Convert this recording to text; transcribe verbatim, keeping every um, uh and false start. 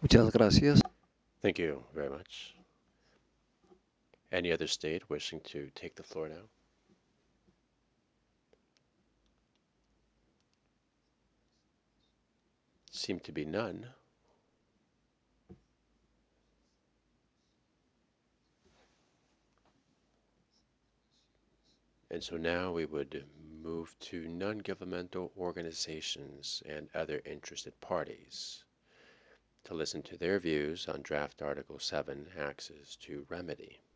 Muchas gracias. Thank you very much. Any other state wishing to take the floor now? Seem to be none. And so now we would move to non-governmental organizations and other interested parties to listen to their views on Draft Article seven Access to Remedy.